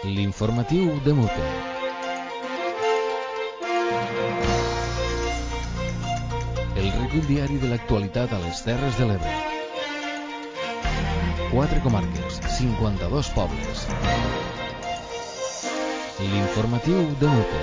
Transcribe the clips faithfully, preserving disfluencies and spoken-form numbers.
L'informatiu de Mute. El recull diari de l'actualitat a les Terres de l'Ebre. Quatre comarques, cinquanta-dos pobles. L'informatiu de Mute.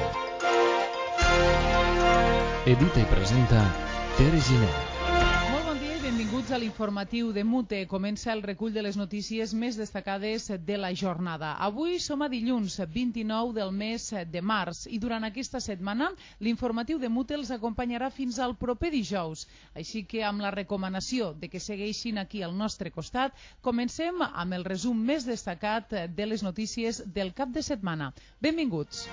Edita i presenta Tere Giner. Molt bon dia i benvinguts a l'informatiu de Mute. Comença el recull de les notícies més destacades de la jornada. Avui som a dilluns vint-i-nou del mes de març i durant aquesta setmana l'informatiu de Mute els acompanyarà fins al proper dijous. Així que amb la recomanació de que segueixin aquí al nostre costat, comencem amb el resum més destacat de les notícies del cap de setmana. Benvinguts.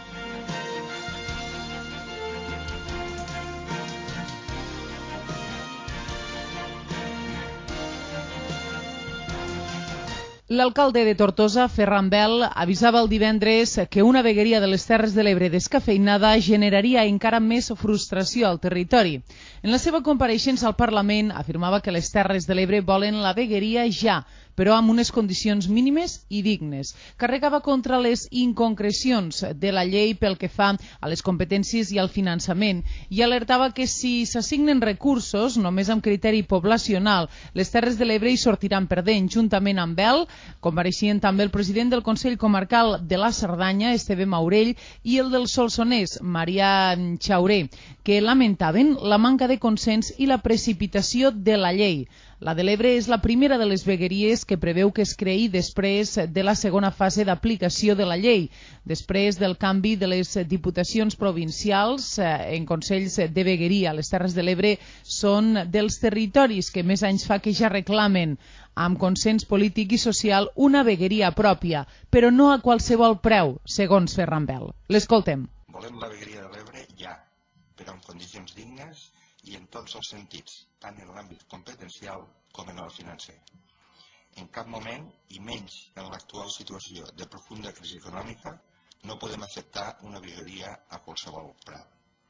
L'alcalde de Tortosa, Ferran Bel, avisava el divendres que una vegueria de les Terres de l'Ebre descafeïnada generaria encara més frustració al territori. En la seva compareixença al Parlament afirmava que les Terres de l'Ebre volen la vegueria ja, però amb unes condicions mínimes i dignes. Carregava contra les inconcrecions de la llei pel que fa a les competències i al finançament i alertava que si s'assignen recursos, només amb criteri poblacional, les Terres de l'Ebre hi sortiran perdent. Juntament amb Bel, compareixien també el president del Consell Comarcal de la Cerdanya, Esteve Maurell, i el del Solsonès, Marià Chauré, que lamentaven la manca de consens i la precipitació de la llei. La de l'Ebre és la primera de les vegueries que preveu que es creï després de la segona fase d'aplicació de la llei, després del canvi de les diputacions provincials en consells de vegueria. Les Terres de l'Ebre són dels territoris que més anys fa que ja reclamen, amb consens polític i social, una vegueria pròpia, però no a qualsevol preu, segons Ferran Bel. L'escoltem. Volem la vegueria de l'Ebre ja, però en condicions dignes i en tots els sentits, tant en l'àmbit competencial com en el financer. En cap moment, i menys en l'actual situació de profunda crisi econòmica, no podem acceptar una vegueria a qualsevol preu.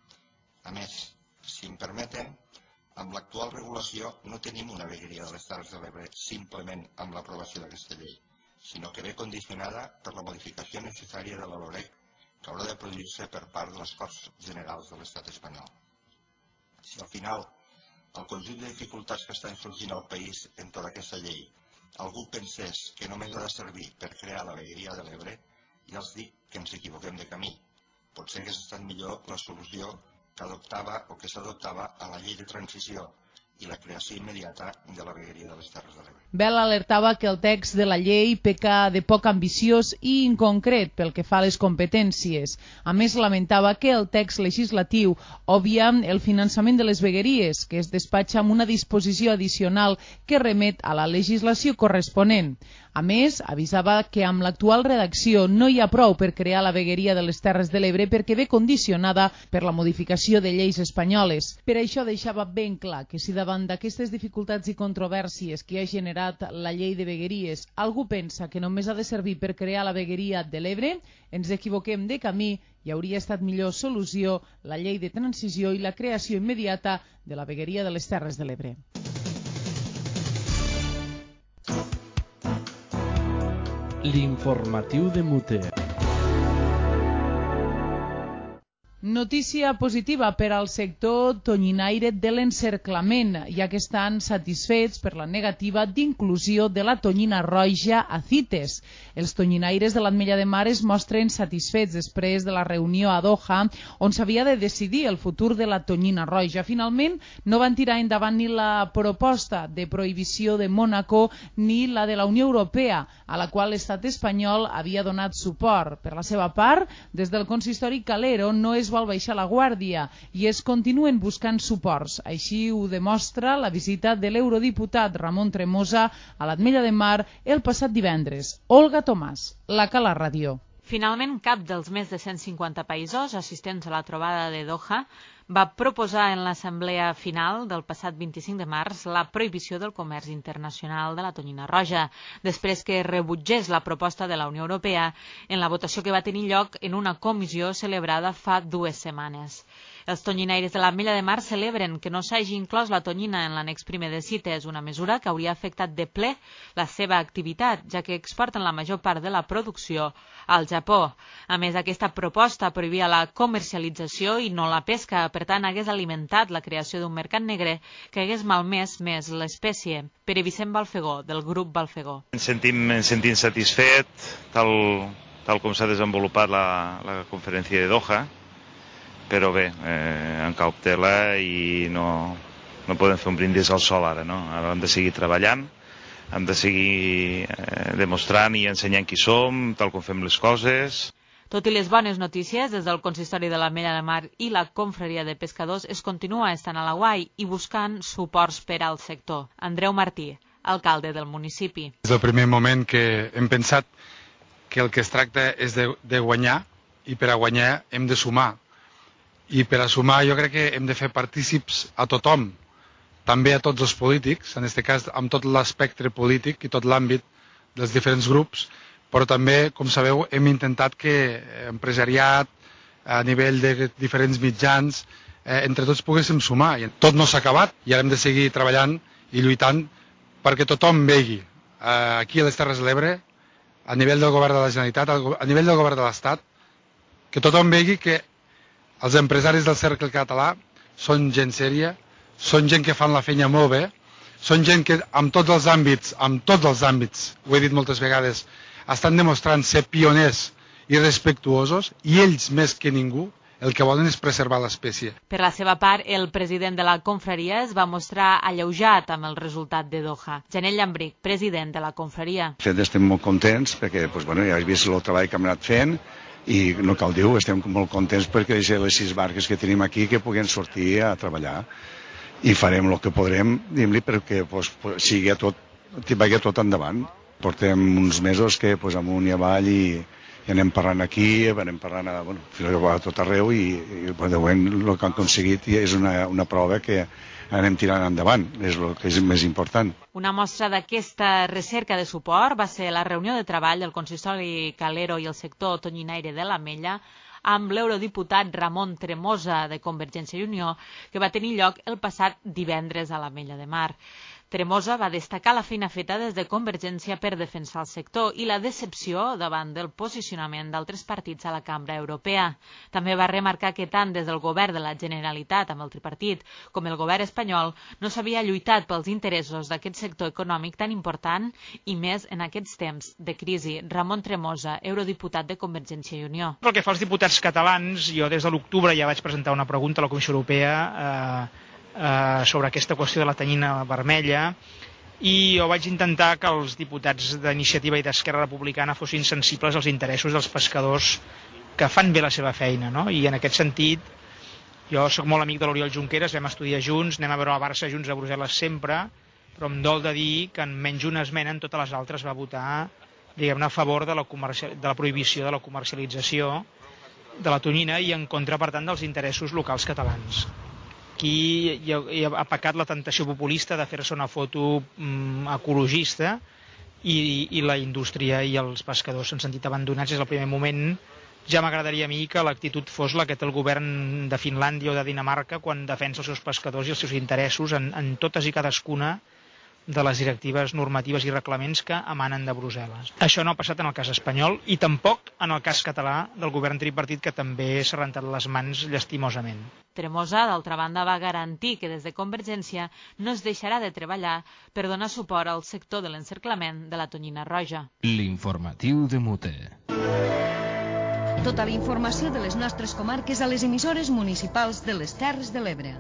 A més, si em permeten, amb l'actual regulació no tenim una vegueria de les Terres de l'Ebre simplement amb l'aprovació d'aquesta llei, sinó que ve condicionada per la modificació necessària de la LOREC que haurà de produir-se per part de les Corts Generals de l'Estat espanyol. Si al final el conjunt de dificultats que estan sorgint al país en tota aquesta llei algú pensés que només ha de servir per crear la vegueria de l'Ebre, ja els dic que ens equivoquem de camí. Potser hagués estat millor la solució que adoptava o que s'adoptava a la llei de transició i la creació immediata de la vegueria de les Terres de l'Ebre. Bel alertava que el text de la llei peca de poc ambiciós i inconcret pel que fa a les competències. A més, lamentava que el text legislatiu obvia el finançament de les vegueries, que es despatxa amb una disposició addicional que remet a la legislació corresponent. A més, avisava que amb l'actual redacció no hi ha prou per crear la vegueria de les Terres de l'Ebre perquè ve condicionada per la modificació de lleis espanyoles. Per això deixava ben clar que si davant d'aquestes dificultats i controvèrsies que ha generat la llei de vegueries algú pensa que només ha de servir per crear la vegueria de l'Ebre, ens equivoquem de camí i hauria estat millor solució la llei de transició i la creació immediata de la vegueria de les Terres de l'Ebre. L'informatiu de Mute. Notícia positiva per al sector tonyinaire de l'encerclament, ja que estan satisfets per la negativa d'inclusió de la tonyina roja a CITES. Els tonyinaires de l'Ametlla de Mar es mostren satisfets després de la reunió a Doha, on s'havia de decidir el futur de la tonyina roja. Finalment, no van tirar endavant ni la proposta de prohibició de Mònaco ni la de la Unió Europea, a la qual l'estat espanyol havia donat suport. Per la seva part, des del consistori Calero no es vol baixar la guàrdia i es continuen buscant suports. Així ho demostra la visita de l'eurodiputat Ramon Tremosa a l'Ametlla de Mar el passat divendres. Olga Tomàs, La Cala Ràdio. Finalment, cap dels més de cent cinquanta països assistents a la trobada de Doha va proposar en l'assemblea final del passat vint-i-cinc de març la prohibició del comerç internacional de la tonyina roja, després que rebutgés la proposta de la Unió Europea en la votació que va tenir lloc en una comissió celebrada fa dues setmanes. Els tonyinaires de l'Ametlla de Mar celebren que no s'hagi inclòs la tonyina en l'annex primer de CITES, una mesura que hauria afectat de ple la seva activitat, ja que exporten la major part de la producció al Japó. A més, aquesta proposta prohibia la comercialització i no la pesca, per tant, hagués alimentat la creació d'un mercat negre que hagués malmès més l'espècie. Pere Vicent Balfegó, del grup Balfegó. Ens sentim, ens sentim satisfet, tal, tal com s'ha desenvolupat la, la conferència de Doha, però bé, eh, en cautela i no, no podem fer un brindis al sol ara, no? Ara hem de seguir treballant, hem de seguir eh, demostrant i ensenyant qui som, tal com fem les coses. Tot i les bones notícies, des del Consistori de l'Ametlla de Mar i la Confraria de Pescadors es continua estant a l'aguai i buscant suports per al sector. Andreu Martí, alcalde del municipi. Des del primer moment que hem pensat que el que es tracta és de, de guanyar, i per a guanyar hem de sumar. I per a sumar jo crec que hem de fer partícips a tothom, també a tots els polítics, en aquest cas amb tot l'espectre polític i tot l'àmbit dels diferents grups, però també, com sabeu, hem intentat que empresariat, a nivell de diferents mitjans, eh, entre tots poguéssim sumar. I tot no s'ha acabat i ara hem de seguir treballant i lluitant perquè tothom vegi eh, aquí a les Terres de l'Ebre, a nivell del govern de la Generalitat, a nivell del govern de l'Estat, que tothom vegi que els empresaris del cercle català són gent sèria, són gent que fan la feina molt bé, són gent que en tots els àmbits, en tots els àmbits, ho he dit moltes vegades, estan demostrant ser pioners i respectuosos, i ells més que ningú el que volen és preservar l'espècie. Per la seva part, el president de la confraria es va mostrar alleujat amb el resultat de Doha. Janel Llambric, president de la confraria. De fet, estem molt contents perquè doncs, bueno, ja has vist el treball que hem anat fent, i no cal dir-ho, estem molt contents perquè deixem les sis barques que tenim aquí que puguin sortir a treballar i farem el que podrem, diguem-li, perquè pues, sigui tot, vagi tot endavant. Portem uns mesos que pues, amunt i avall i, i anem parlant aquí, anem parlant a, bueno, a tot arreu i, i de moment el que han aconseguit és una, una prova que anem tirant endavant, és el que és més important. Una mostra d'aquesta recerca de suport va ser la reunió de treball del Consistori Calero i el sector tonyinaire de l'Ametlla amb l'eurodiputat Ramon Tremosa de Convergència i Unió, que va tenir lloc el passat divendres a l'Ametlla de Mar. Tremosa va destacar la feina feta des de Convergència per defensar el sector i la decepció davant del posicionament d'altres partits a la Cambra Europea. També va remarcar que tant des del govern de la Generalitat amb el tripartit com el govern espanyol no s'havia lluitat pels interessos d'aquest sector econòmic tan important i més en aquests temps de crisi. Ramon Tremosa, eurodiputat de Convergència i Unió. Pel que fa als diputats catalans, jo des de l'octubre ja vaig presentar una pregunta a la Comissió Europea eh, Uh, sobre aquesta qüestió de la tonyina vermella i jo vaig intentar que els diputats d'Iniciativa i d'Esquerra Republicana fossin sensibles als interessos dels pescadors que fan bé la seva feina, no? I en aquest sentit jo sóc molt amic de l'Oriol Junqueras, vam estudiar junts, anem a veure el Barça junts a Brussel·les sempre, però em dol de dir que en menys una esmena en totes les altres va votar, diguem-ne, a favor de la, de la prohibició de la comercialització de la tonyina i en contra, per tant, dels interessos locals catalans. Aquí hi ha pecat la tentació populista de fer-se una foto mm, ecologista i, i la indústria i els pescadors s'han sentit abandonats des del primer moment. Ja m'agradaria a mi que l'actitud fos la que té el govern de Finlàndia o de Dinamarca quan defensa els seus pescadors i els seus interessos en, en totes i cadascuna de les directives normatives i reglaments que emanen de Brussel·les. Això no ha passat en el cas espanyol i tampoc en el cas català del govern tripartit, que també s'ha rentat les mans llastimosament. Tremosa, d'altra banda, va garantir que des de Convergència no es deixarà de treballar per donar suport al sector de l'encerclament de la tonyina roja. L'informatiu de Mute. Tota la informació de les nostres comarques a les emissores municipals de les Terres de l'Ebre.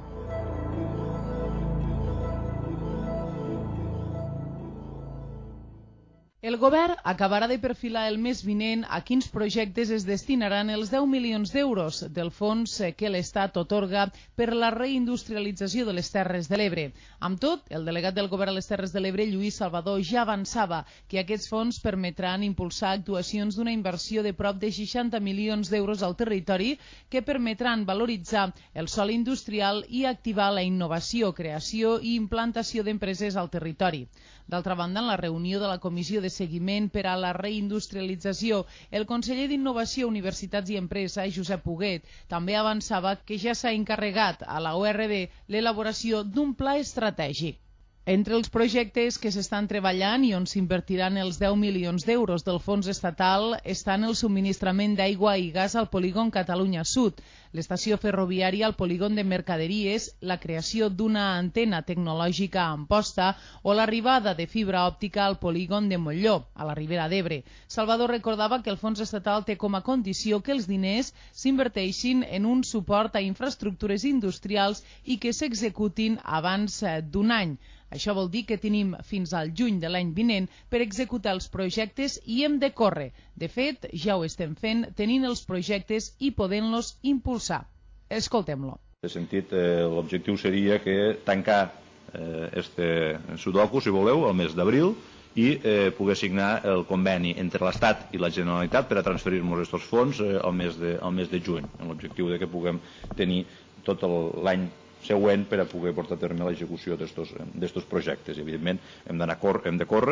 El govern acabarà de perfilar el mes vinent a quins projectes es destinaran els deu milions d'euros del fons que l'Estat atorga per la reindustrialització de les Terres de l'Ebre. Amb tot, el delegat del govern a les Terres de l'Ebre, Lluís Salvador, ja avançava que aquests fons permetran impulsar actuacions d'una inversió de prop de seixanta milions d'euros al territori que permetran valoritzar el sòl industrial i activar la innovació, creació i implantació d'empreses al territori. D'altra banda, en la reunió de la Comissió de Seguiment per a la Reindustrialització, el conseller d'Innovació, Universitats i Empresa, Josep Huguet, també avançava que ja s'ha encarregat a la U R B l'elaboració d'un pla estratègic. Entre els projectes que s'estan treballant i on s'invertiran els deu milions d'euros del fons estatal estan el subministrament d'aigua i gas al polígon Catalunya Sud, l'estació ferroviària al polígon de Mercaderies, la creació d'una antena tecnològica a Amposta o l'arribada de fibra òptica al polígon de Molló, a la Ribera d'Ebre. Salvador recordava que el fons estatal té com a condició que els diners s'inverteixin en un suport a infraestructures industrials i que s'executin abans d'un any. Això vol dir que tenim fins al juny de l'any vinent per executar els projectes i hem de córrer. De fet, ja ho estem fent, tenint els projectes i podent-los impulsar. Escoltem-lo. En aquest sentit, eh, l'objectiu seria que tancar eh, este sudoku, si voleu, el mes d'abril i eh, poder signar el conveni entre l'Estat i la Generalitat per a transferir-nos aquests fons eh, al, mes de, al mes de juny, amb l'objectiu de que puguem tenir tot l'any següent per a poder portar a terme l'execució d'aquests projectes. I, evidentment, hem d'anar hem de córrer,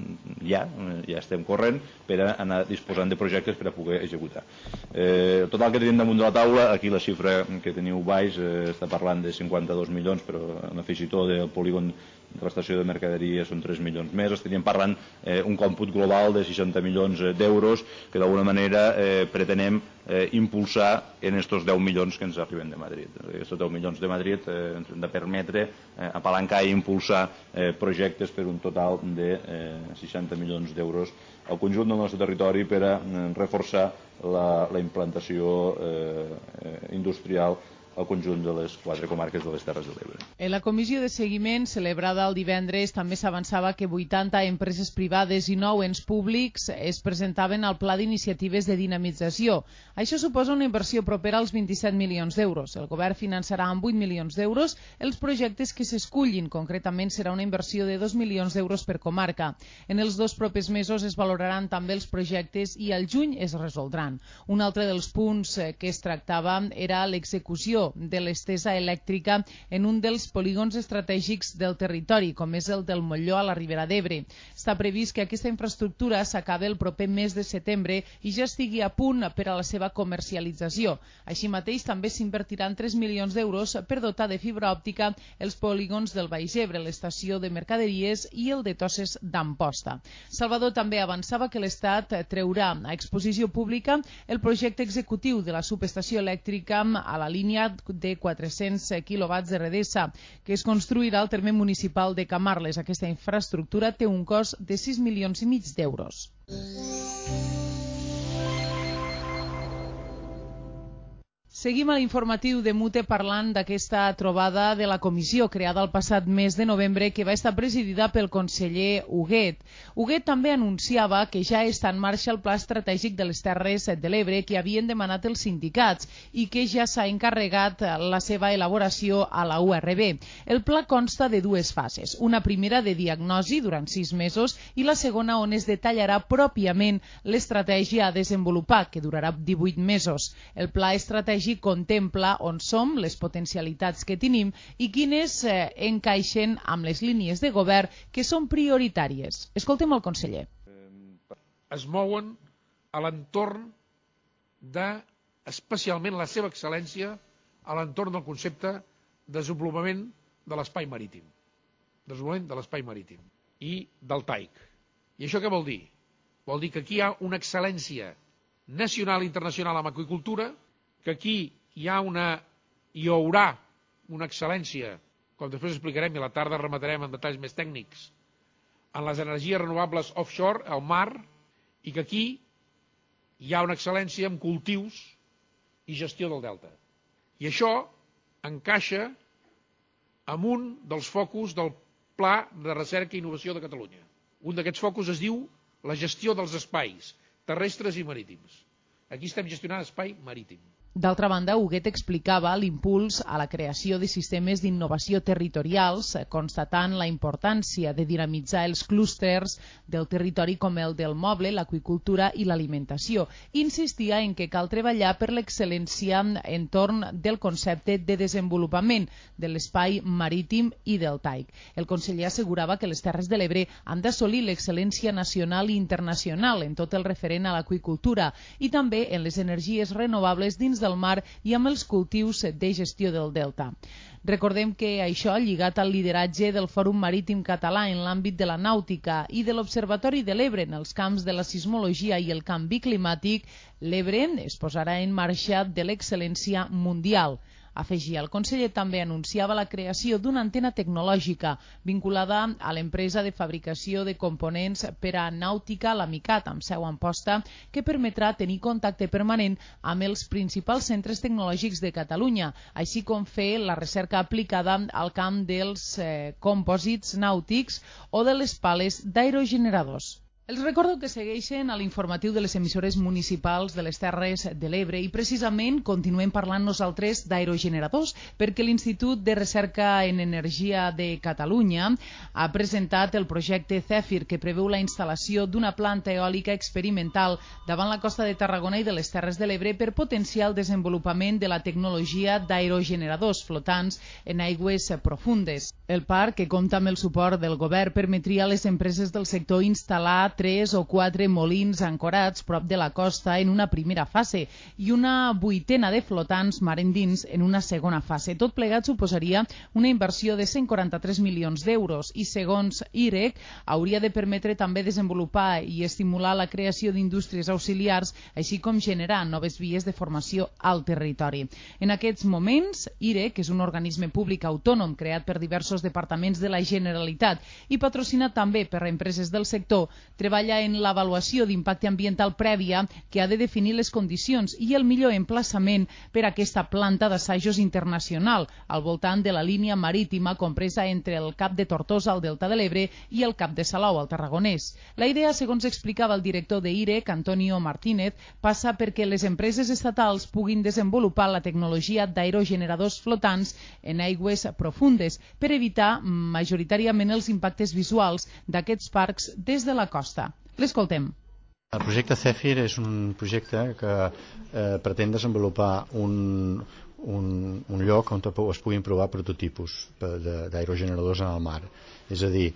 ja, ja estem corrent, per a anar disposant de projectes per a poder executar. Eh, el total que tenim damunt de la taula, aquí la xifra que teniu baix eh, està parlant de cinquanta-dos milions, però en afegitó del polígon de l'estació de mercaderia són tres milions més. Estaríem parlant eh, un còmput global de seixanta milions d'euros que d'alguna manera eh, pretenem eh, impulsar en aquests deu milions que ens arriben de Madrid. Aquests deu milions de Madrid eh, ens han de permetre eh, apalancar i impulsar eh, projectes per un total de eh, seixanta milions d'euros al conjunt del nostre territori per a eh, reforçar la, la implantació eh, industrial al conjunt de les quatre comarques de les Terres de l'Ebre. En la comissió de seguiment celebrada el divendres també s'avançava que vuitanta empreses privades i nou ens públics es presentaven al Pla d'Iniciatives de Dinamització. Això suposa una inversió propera als vint-i-set milions d'euros. El govern finançarà amb vuit milions d'euros els projectes que s'escullin. Concretament serà una inversió de dos milions d'euros per comarca. En els dos propers mesos es valoraran també els projectes i al juny es resoldran. Un altre dels punts que es tractava era l'execució de l'estesa elèctrica en un dels polígons estratègics del territori, com és el del Molló a la Ribera d'Ebre. Està previst que aquesta infraestructura s'acabi el proper mes de setembre i ja estigui a punt per a la seva comercialització. Així mateix també s'invertiran tres milions d'euros per dotar de fibra òptica els polígons del Baix Ebre, l'estació de Mercaderies i el de Tosses d'Amposta. Salvador també avançava que l'Estat treurà a exposició pública el projecte executiu de la subestació elèctrica a la línia de quatre-cents quilowatts de Redesa, que es construirà al terme municipal de Camarles. Aquesta infraestructura té un cost de sis milions i mig d'euros. Seguim a l'informatiu de Mute parlant d'aquesta trobada de la comissió creada el passat mes de novembre que va estar presidida pel conseller Huguet. Huguet també anunciava que ja està en marxa el Pla Estratègic de les Terres de l'Ebre que havien demanat els sindicats i que ja s'ha encarregat la seva elaboració a la U R B. El pla consta de dues fases, una primera de diagnosi durant sis mesos i la segona on es detallarà pròpiament l'estratègia a desenvolupar, que durarà divuit mesos. El pla estratègic contempla on som, les potencialitats que tenim i quines eh, encaixen amb les línies de govern que són prioritàries. Escoltem el conseller. Es mouen a l'entorn de, especialment la seva excel·lència, a l'entorn del concepte de desenvolupament de l'espai marítim. Desenvolupament de l'espai marítim i del T A I C. I això què vol dir? Vol dir que aquí hi ha una excel·lència nacional i internacional en aqüicultura, que aquí hi ha una, hi haurà una excel·lència, com després explicarem i a la tarda rematarem en detalls més tècnics, en les energies renovables offshore, al mar, i que aquí hi ha una excel·lència en cultius i gestió del delta. I això encaixa amb un dels focus del Pla de Recerca i Innovació de Catalunya. Un d'aquests focus es diu la gestió dels espais terrestres i marítims. Aquí estem gestionant espai marítim. D'altra banda, Huguet explicava l'impuls a la creació de sistemes d'innovació territorials, constatant la importància de dinamitzar els clústers del territori com el del moble, l'aqüicultura i l'alimentació. Insistia en que cal treballar per l'excel·lència entorn del concepte de desenvolupament de l'espai marítim i deltaic. El conseller assegurava que les Terres de l'Ebre han d'assolir l'excel·lència nacional i internacional en tot el referent a l'aqüicultura i també en les energies renovables dins del mar i amb els cultius de gestió del delta. Recordem que això, lligat al lideratge del Fòrum Marítim Català en l'àmbit de la nàutica i de l'Observatori de l'Ebre en els camps de la sismologia i el canvi climàtic, l'Ebre es posarà en marxa de l'excel·lència mundial. Afegia, el conseller també anunciava la creació d'una antena tecnològica vinculada a l'empresa de fabricació de components per a nàutica, l'Amicat, amb seu a Amposta, que permetrà tenir contacte permanent amb els principals centres tecnològics de Catalunya, així com fer la recerca aplicada al camp dels eh, compòsits nàutics o de les pales d'aerogeneradors. Els recordo que segueixen a l'informatiu de les emissores municipals de les Terres de l'Ebre i precisament continuem parlant nosaltres d'aerogeneradors perquè l'Institut de Recerca en Energia de Catalunya ha presentat el projecte Zèfir que preveu la instal·lació d'una planta eòlica experimental davant la costa de Tarragona i de les Terres de l'Ebre per potenciar el desenvolupament de la tecnologia d'aerogeneradors flotants en aigües profundes. El parc, que compta amb el suport del govern, permetria a les empreses del sector instal·lar tres o quatre molins ancorats prop de la costa en una primera fase i una vuitena de flotants mar endins en una segona fase. Tot plegat suposaria una inversió de cent quaranta-tres milions d'euros i, segons I R E C, hauria de permetre també desenvolupar i estimular la creació d'indústries auxiliars, així com generar noves vies de formació al territori. En aquests moments, I R E C, que és un organisme públic autònom creat per diversos departaments de la Generalitat i patrocinat també per empreses del sector, treballa en l'avaluació d'impacte ambiental prèvia que ha de definir les condicions i el millor emplaçament per a aquesta planta d'assajos internacional al voltant de la línia marítima compresa entre el Cap de Tortosa, al Delta de l'Ebre, i el Cap de Salou, al Tarragonès. La idea, segons explicava el director de I R E C, Antonio Martínez, passa perquè les empreses estatals puguin desenvolupar la tecnologia d'aerogeneradors flotants en aigües profundes per evitar majoritàriament els impactes visuals d'aquests parcs des de la costa. L'escoltem. El projecte Zèfir és un projecte que eh, pretén desenvolupar un, un, un lloc on es puguin provar prototipus d'aerogeneradors en el mar. És a dir,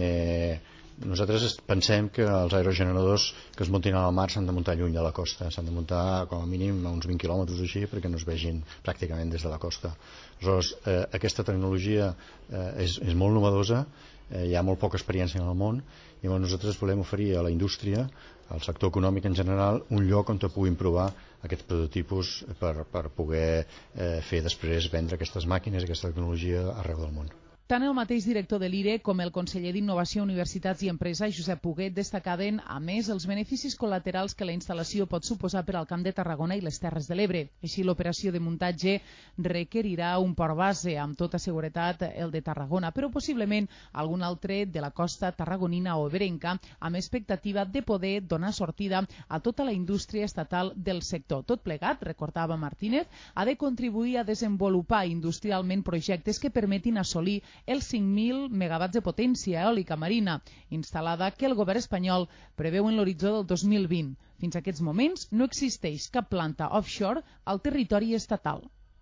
eh, nosaltres pensem que els aerogeneradors que es muntin al mar s'han de muntar lluny de la costa, s'han de muntar com a mínim a uns vint quilòmetres així perquè no es vegin pràcticament des de la costa. Aleshores, eh, aquesta tecnologia eh, és, és molt novedosa, eh, hi ha molt poca experiència en el món i nosaltres volem oferir a la indústria, al sector econòmic en general, un lloc on puguin provar aquests prototipus per, per poder eh, fer després vendre aquestes màquines i aquesta tecnologia arreu del món. Tant el mateix director de l'I R E C com el conseller d'Innovació, Universitats i Empresa, Josep Huguet, destacaven, a més, els beneficis col·laterals que la instal·lació pot suposar per al Camp de Tarragona i les Terres de l'Ebre. Així, l'operació de muntatge requerirà un port base, amb tota seguretat el de Tarragona, però possiblement algun altre de la costa tarragonina o ebrenca, amb expectativa de poder donar sortida a tota la indústria estatal del sector. Tot plegat, recordava Martínez, ha de contribuir a desenvolupar industrialment projectes que permetin assolir els cinc mil megawatts de potència eòlica marina instal·lada que el govern espanyol preveu en l'horitzó del dos mil vint. Fins a aquests moments no existeix cap planta offshore al territori estatal.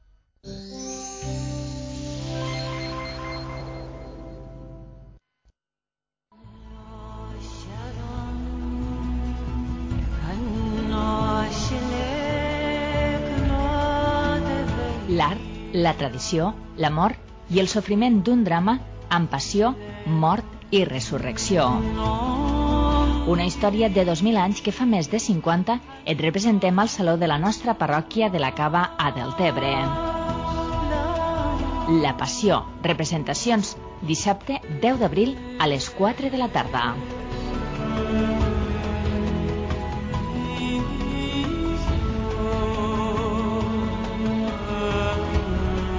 L'art, la tradició, l'amor i el sofriment d'un drama amb passió, mort i resurrecció. Una història de dos mil anys que fa més de cinquanta et representem al saló de la nostra parròquia de la Cava a Deltebre. La Passió, representacions, dissabte deu d'abril a les quatre de la tarda.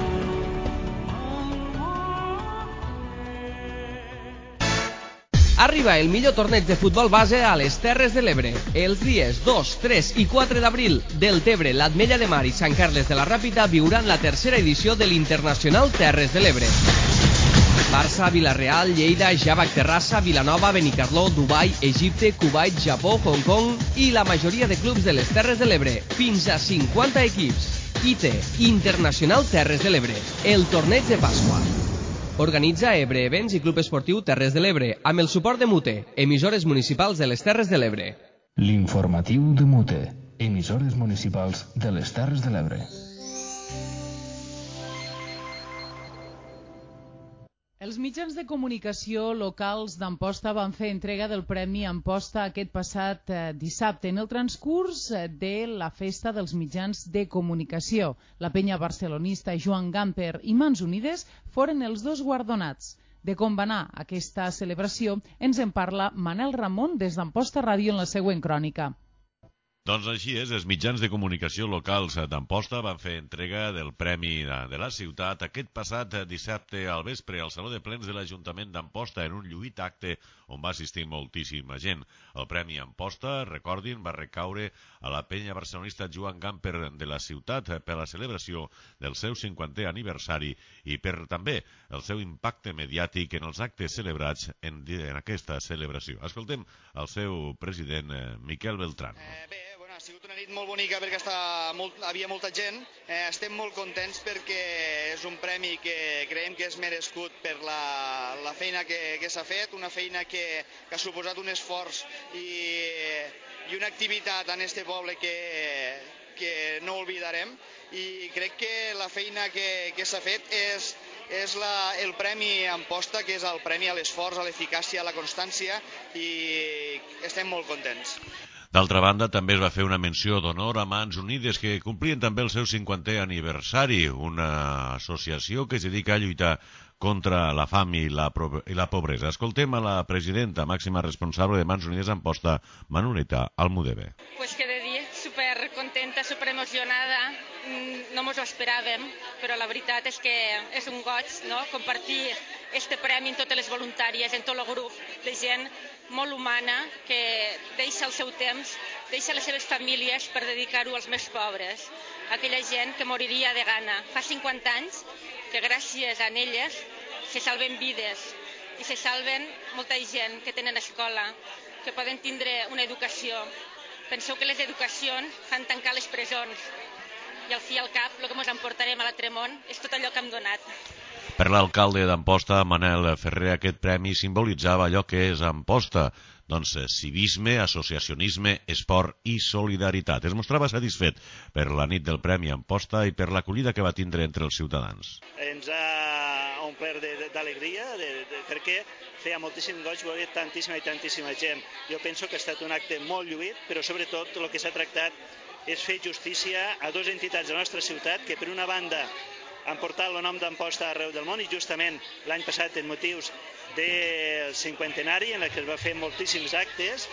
Ha Arriba el millor torneig de futbol base a les Terres de l'Ebre. Els dies dos, tres i quatre d'abril, Deltebre, l'Ametlla de Mar i Sant Carles de la Ràpita viuran la tercera edició de l'Internacional Terres de l'Ebre. Barça, Vila-real, Lleida, Javac Terrassa, Vilanova, Benicarló, Dubai, Egipte, Kuwait, Japó, Hong Kong i la majoria de clubs de les Terres de l'Ebre. Fins a cinquanta equips. I T, Internacional Terres de l'Ebre, el torneig de Pasqua. Organitza Ebre Events i Club Esportiu Terres de l'Ebre, amb el suport de Mute, emissores municipals de les Terres de l'Ebre. L'informatiu de Mute, emissores municipals de les Terres de l'Ebre. Els mitjans de comunicació locals d'Amposta van fer entrega del Premi Amposta aquest passat eh, dissabte en el transcurs eh, de la Festa dels Mitjans de Comunicació. La penya barcelonista Joan Gamper i Mans Unides foren els dos guardonats. De com va anar aquesta celebració ens en parla Manel Ramon des d'Amposta Ràdio en la següent crònica. Doncs així és, els mitjans de comunicació locals d'Amposta van fer entrega del Premi de la Ciutat aquest passat dissabte al vespre al Saló de Plens de l'Ajuntament d'Amposta en un lluït acte on va assistir moltíssima gent. El Premi Amposta, recordin, va recaure a la penya barcelonista Joan Gamper de la Ciutat per la celebració del seu cinquantè aniversari i per també el seu impacte mediàtic en els actes celebrats en, en aquesta celebració. Escoltem el seu president, Miquel Beltrán. Eh, bé, ha sigut una nit molt bonica perquè està molt, havia molta gent. Eh, estem molt contents perquè és un premi que creiem que és merescut per la, la feina que, que s'ha fet, una feina que, que ha suposat un esforç i, i una activitat en este poble que, que no oblidarem, i crec que la feina que, que s'ha fet és, és la, el Premi Amposta, que és el premi a l'esforç, a l'eficàcia, a la constància, i estem molt contents. D'altra banda, també es va fer una menció d'honor a Mans Unides, que complien també el seu cinquantè aniversari, una associació que es dedica a lluitar contra la fam i la, i la pobresa. Escoltem a la presidenta màxima responsable de Mans Unides Amposta, Manoleta Almudeve. Pues què de dir, super contenta, super emocionada, no mos ho esperàvem, però la veritat és que és un goig, no?, compartir este premi amb totes les voluntàries, en tot el grup de gent molt humana que deixa el seu temps, deixa les seves famílies per dedicar-ho als més pobres, aquella gent que moriria de gana. Fa cinquanta anys que gràcies a elles se salven vides i se salven molta gent que tenen escola, que poden tindre una educació. Penseu que les educacions fan tancar les presons i al fi i al cap el que ens emportarem a l'altre món és tot allò que hem donat. Per l'alcalde d'Amposta, Manel Ferrer, aquest premi simbolitzava allò que és Amposta, doncs civisme, associacionisme, esport i solidaritat. Es mostrava satisfet per la nit del Premi Amposta i per l'acollida que va tindre entre els ciutadans. Ens ha omplert d'alegria perquè feia moltíssim goig veure tantíssima i tantíssima gent. Jo penso que ha estat un acte molt lluït, però sobretot el que s'ha tractat és fer justícia a dues entitats de la nostra ciutat que per una banda han portat el nom d'Amposta arreu del món i justament l'any passat en motius del cinquantenari en què es va fer moltíssims actes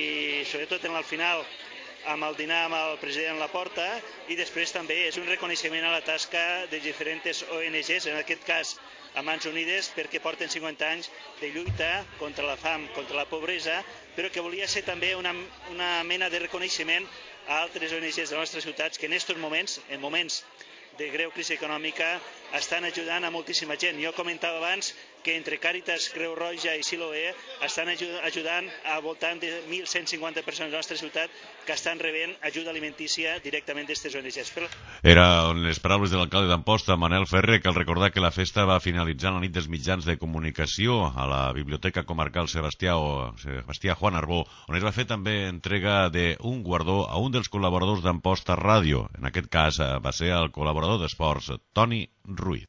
i sobretot en el final amb el dinar amb el president Laporta, i després també és un reconeixement a la tasca de diferents O N Ges, en aquest cas a Mans Unides, perquè porten cinquanta anys de lluita contra la fam, contra la pobresa, però que volia ser també una, una mena de reconeixement a altres O N Ges de les nostres ciutats que en aquests moments, en moments de greu crisi econòmica, estan ajudant a moltíssima gent. Jo comentava abans que entre Càritas, Creu Roja i Siloé estan ajudant a voltant de mil cent cinquanta persones de la nostra ciutat que estan rebent ajuda alimentícia directament d'aquestes O N Ges. Eren les paraules de l'alcalde d'Amposta, Manel Ferrer, que al recordar que la festa va finalitzar la nit dels mitjans de comunicació a la Biblioteca Comarcal Sebastià o Sebastià Juan Arbó, on es va fer també entrega d'un guardó a un dels col·laboradors d'Amposta Ràdio. En aquest cas va ser el col·laborador d'esports, Toni Ruiz.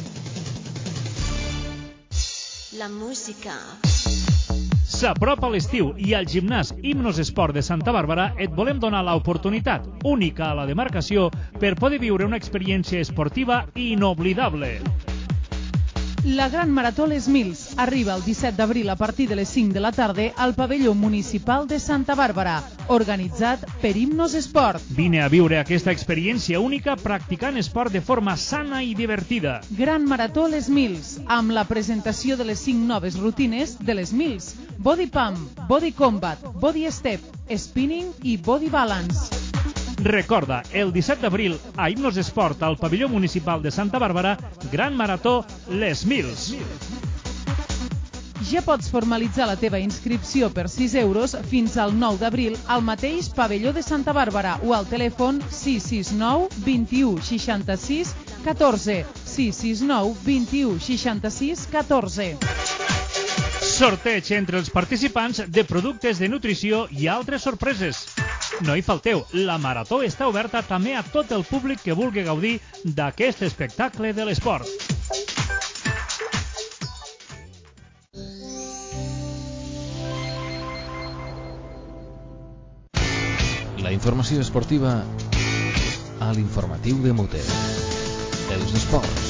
La música. S'apropa l'estiu i al gimnàs Himnos Esport de Santa Bàrbara et volem donar l'oportunitat única a la demarcació per poder viure una experiència esportiva inoblidable. La Gran Marató Les Mils arriba el disset d'abril a partir de les cinc de la tarda al pavelló municipal de Santa Bàrbara, organitzat per Himnos Esport. Vine a viure aquesta experiència única practicant esport de forma sana i divertida. Gran Marató Les Mils, amb la presentació de les cinc noves rutines de Les Mils, Body Pump, Body Combat, Body Step, Spinning i Body Balance. Recorda, el disset d'abril a Himnos Esport al pavelló municipal de Santa Bàrbara, Gran Marató Les Mils. Ja pots formalitzar la teva inscripció per sis euros fins al nou d'abril al mateix pavelló de Santa Bàrbara o al telèfon sis sis nou, vint u, seixanta-sis, catorze, sis sis nou, vint u, seixanta-sis, catorze. Sorteig entre els participants de productes de nutrició i altres sorpreses. No hi falteu, la Marató està oberta també a tot el públic que vulgui gaudir d'aquest espectacle de l'esport. La informació esportiva a l'informatiu de Mute. Els esports.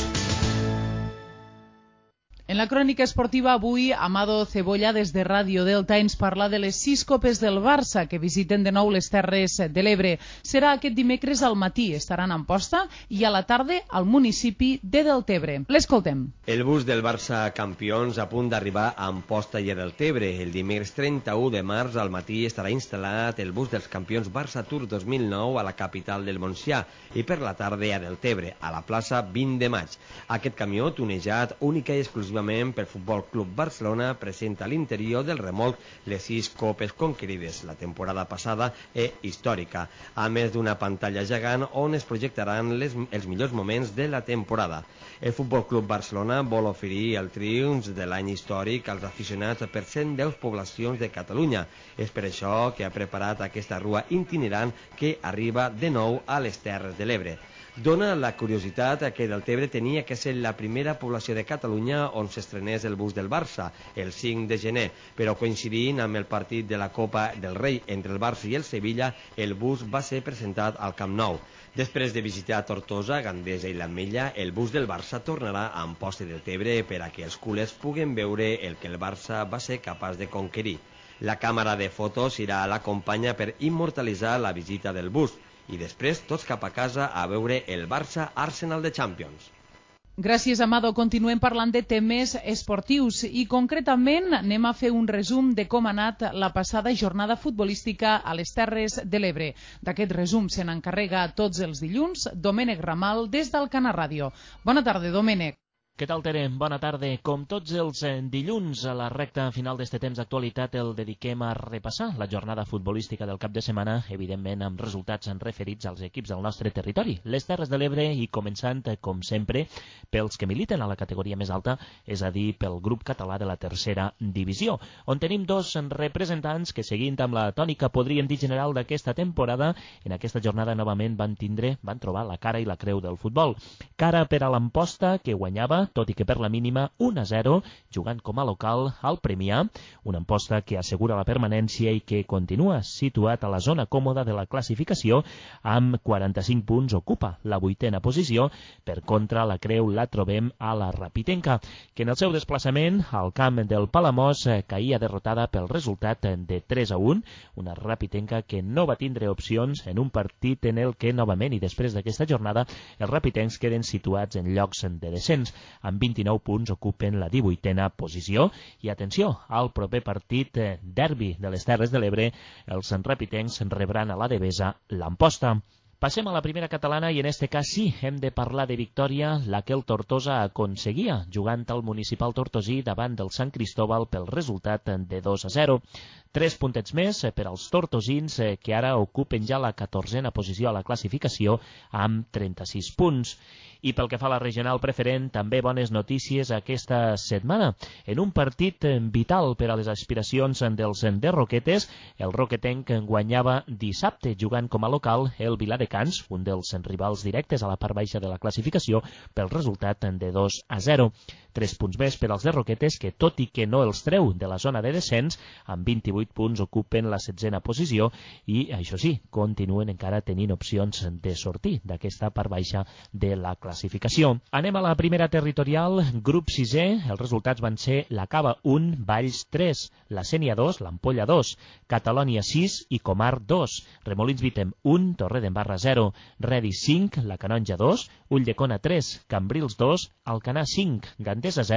En la crònica esportiva avui, Amado Cebolla des de Ràdio Delta ens parla de les sis copes del Barça que visiten de nou les Terres de l'Ebre. Serà aquest dimecres al matí, estaran a Amposta, i a la tarda al municipi de Deltebre. L'escoltem. El bus del Barça Campions a punt d'arribar a Amposta i a Deltebre. El dimecres trenta-u de març al matí estarà instal·lat el bus dels Campions Barça Tour dos mil nou a la capital del Montsià i per la tarda a Deltebre, a la plaça vint de maig. Aquest camió, tunejat única i exclusivament pel Futbol Club Barcelona, presenta a l'interior del remolc les sis copes conquerides la temporada passada e històrica, a més d'una pantalla gegant on es projectaran les, els millors moments de la temporada. El Futbol Club Barcelona vol oferir el triomf de l'any històric als aficionats per cent deu poblacions de Catalunya. És per això que ha preparat aquesta rua itinerant que arriba de nou a les Terres de l'Ebre. Dona la curiositat que Deltebre tenia que ser la primera població de Catalunya on s'estrenés el bus del Barça, el cinc de gener, però coincidint amb el partit de la Copa del Rei entre el Barça i el Sevilla, el bus va ser presentat al Camp Nou. Després de visitar Tortosa, Gandesa i l'Ametlla, el bus del Barça tornarà a Amposta i Deltebre per a que els culers puguen veure el que el Barça va ser capaç de conquerir. La càmera de fotos irà a l'acompanya per immortalitzar la visita del bus, i després tots cap a casa a veure el Barça Arsenal de Champions. Gràcies, Amado. Continuem parlant de temes esportius i concretament anem a fer un resum de com ha anat la passada jornada futbolística a les Terres de l'Ebre. D'aquest resum se n'encarrega tots els dilluns Domènec Ramal des d'Alcanar Ràdio. Bona tarda, Domènec. Què tal, Tere? Bona tarda. Com tots els dilluns, a la recta final d'este temps d'actualitat el dediquem a repassar la jornada futbolística del cap de setmana, evidentment amb resultats referits als equips del nostre territori, les Terres de l'Ebre, i començant, com sempre, pels que militen a la categoria més alta, és a dir, pel grup català de la tercera divisió, on tenim dos representants que, seguint amb la tònica, podríem dir general d'aquesta temporada, en aquesta jornada novament van tindre, van trobar la cara i la creu del futbol. Cara per a l'Amposta, que guanyava, tot i que per la mínima un a zero, jugant com a local al Premià, una Amposta que assegura la permanència i que continua situat a la zona còmoda de la classificació amb quaranta-cinc punts, ocupa la vuitena posició. Per contra, la creu la trobem a la Rapitenca, que en el seu desplaçament al camp del Palamós caïa derrotada pel resultat de tres a un, una Rapitenca que no va tindre opcions en un partit en el que novament i després d'aquesta jornada els rapitencs queden situats en llocs de descens. Amb vint-i-nou punts ocupen la divuitena posició. I atenció, al proper partit derbi de les Terres de l'Ebre, els rapitencs rebran a la Devesa l'Amposta. Passem a la primera catalana i en este cas sí, hem de parlar de victòria, la que el Tortosa aconseguia, jugant al municipal tortosí davant del Sant Cristóbal pel resultat de dos a zero. Tres puntets més per als tortosins, que ara ocupen ja la catorzena posició a la classificació amb trenta-sis punts. I pel que fa a la regional preferent, també bones notícies aquesta setmana. En un partit vital per a les aspiracions dels de Roquetes, el roquetenc guanyava dissabte jugant com a local el Viladecans, un dels rivals directes a la part baixa de la classificació, pel resultat de dos a zero. Tres punts més per als de Roquetes, que tot i que no els treu de la zona de descens, amb vint-i-vuit punts ocupen la setzena posició i, això sí, continuen encara tenint opcions de sortir d'aquesta part baixa de la classificació. Anem a la primera territorial, grup sisè, els resultats van ser la Cava un, Valls tres, la Sénia dos, l'Ampolla dos, Catalònia sis i Comar dos, Remolins Vitem un, Torredembarra zero, Redi cinc, la Canonja dos, Ulldecona tres, Cambrils dos, Alcanar cinc, Gandesa zero,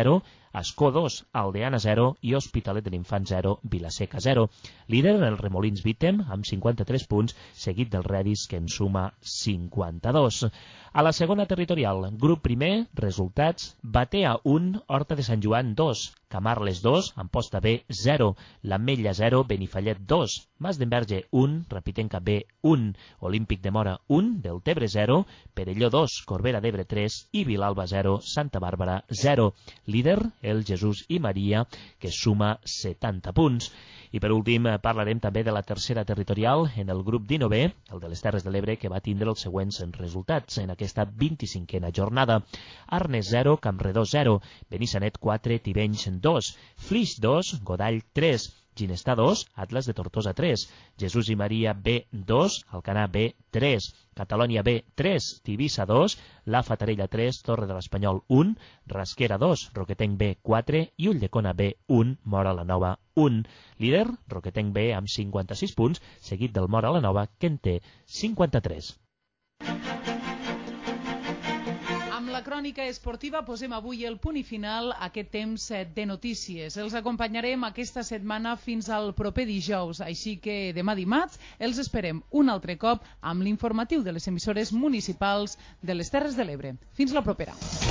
Escó dos, Aldeana zero i Hospitalet de l'Infant zero, Vilaseca zero. Líder el Remolins Vítem amb cinquanta-tres punts, seguit del Redis que en suma cinquanta-dos. A la segona territorial, grup primer, resultats: Batea un, Horta de Sant Joan dos, Camarles dos, Amposta B zero, l'Ametlla zero, Benifallet dos, Mas d'Enverge un, Rapitenca B un, Olímpic de Mora un, Deltebre zero, Perelló dos, Corbera d'Ebre tres i Vilalba zero, Santa Bàrbara zero. Líder el Jesús i Maria, que suma setanta punts. I per últim parlarem també de la tercera territorial en el grup dinovè, el de les Terres de l'Ebre, que va tindre els següents resultats en aquesta vint-i-cinquena jornada. Arnes zero, Campredó zero, Benissanet quatre, Tivenys dos, Flix dos, Godall tres, Ginestar dos, Atlas de Tortosa tres, Jesús i Maria B dos, Alcanar B tres, Catalònia B tres, Tivissa dos, La Fatarella tres, Torre de l'Espanyol un, Rasquera dos, Roquetenc B quatre i Ulldecona B un, Mora la Nova un. Líder, Roquetenc B amb cinquanta-sis punts, seguit del Mora la Nova, que en té cinquanta-tres. Amb la crònica esportiva posem avui el punt i final a aquest temps de notícies. Els acompanyarem aquesta setmana fins al proper dijous, així que demà dimarts els esperem un altre cop amb l'informatiu de les emissores municipals de les Terres de l'Ebre. Fins la propera.